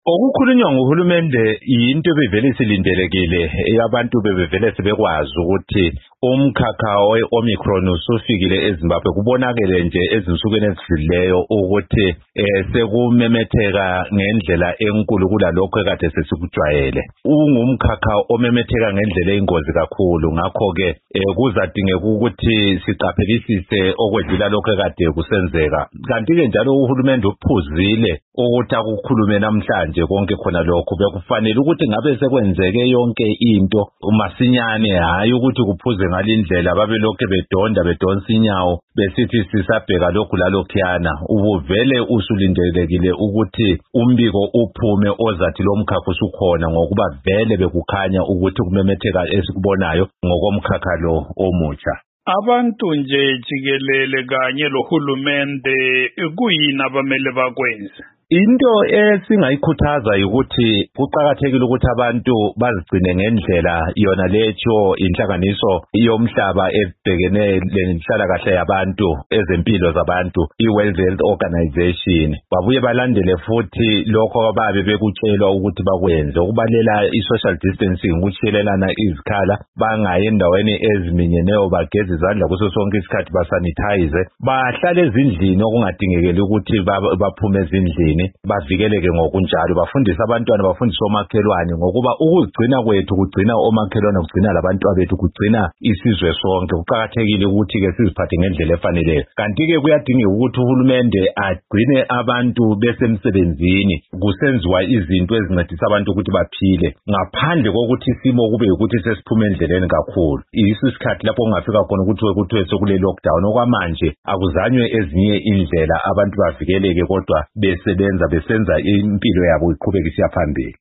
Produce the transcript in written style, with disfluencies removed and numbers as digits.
Okukhulunywa nguhulumende into ebevele silindelekile abantu bebevele sebekwazi ukuthi umkhakha we-Omicron usufikile eZimbabwe. Kubonakele nje ezinsukwini ezidlulileyo ukuthi sekumemetheka ngendlela enkulu kulalokho ekade sesikujwayele. Ungumkhakha omemetheka ngendlela eyingozi kakhulu, ngakho-ke kuzadingeka ukuthi siqaphelisise okwedlula lokho ekade kusenzeka. Kanti-ke njalo uhulumende uphuzile ukuthi akukhulume namhlanje konke khona lokho. Bekufanele ukuthi ngabe sekwenzeke yonke into masinyane, hayi ukuthi kuphuze ngalindlela babelokhu bedonsa inyawo besithi sisabheka lokhu lalokhuyana. Ubuvele usulindelekile ukuthi umbiko uphume ozathi lo mkhakha usukhona, ngokuba vele bekukhanya ukuthi kumemetheka esikubonayo ngokomkhakha lo omutsha. Abantu nje jikelele kanye lohulumende kuyini abamele bakwenze? Into esingayikhuthaza ukuthi kuqakathekile ukuthi abantu bazigcine ngendlela yona leyo inhlanganiso yomhlaba ebhekene lenhlalakahle yabantu, ezempilo zabantu, i-World Health Organization. Babuye balandele futhi lokho ababe bekutshelwa ukuthi bakwenze, ukubalela i-social distancing, ukutshelelana izikhala, bangayi endaweni eziminyeneyo, bageze izandla kuso sonke isikhathi, basanitize, bahlale ezindlini okungadingekeli ukuthi baphume ezindlini, bavikeleke ngokunjalo. Bafundisa abantwana, bafundisa omakhelwane, ngokuba ukuzigcina kwethu kugcina omakhelwane, kugcina labantu abethu, kugcina isizwe sonke. Kuqakathekile ukuthi-ke siziphathe ngendlela efaneleyo. Kanti-ke kuyadingeka ukuthi uhulumende agcine abantu besemsebenzini, kusenziwa izinto ezincedisa abantu ukuthi baphile, ngaphandle kokuthi isimo kube ukuthi sesiphume endleleni kakhulu. Yiso isikhathi lapho kungafika khona ukuthi sekule lockdown. Okwamanje akuzanywe ezinye indlela abantu bavikeleke, kodwa besenza impilo yabo iqhubeka isiya phambili.